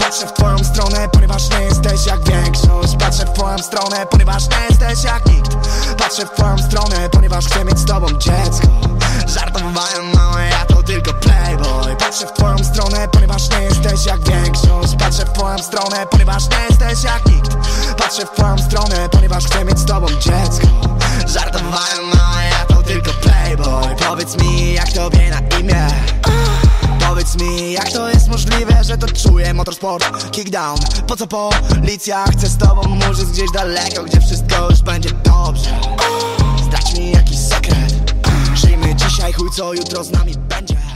Patrzę w twoją stronę, ponieważ nie jesteś jak większość. Patrzę w twoją stronę, ponieważ nie jesteś jak nikt. Patrzę w twoją stronę, ponieważ chcę mieć z tobą dziecko. Żartowałem małe, ja to tylko playboy. Patrzę w twoją stronę, ponieważ nie jesteś jak większość. Patrzę w twoją stronę, ponieważ nie jesteś jak nikt. Patrzę w twoją stronę, ponieważ chcę mieć z tobą dziecko. Żartowałem małe, ja to tylko playboy. Powiedz mi, jak tobie na imię? Powiedz mi, jak to jest możliwe, że to czuję motorsport, kickdown. Po co policja chce z tobą murzyć gdzieś daleko, gdzie wszystko już będzie dobrze. Zdradź mi jakiś sekret. Żyjmy dzisiaj, chuj co jutro z nami będzie.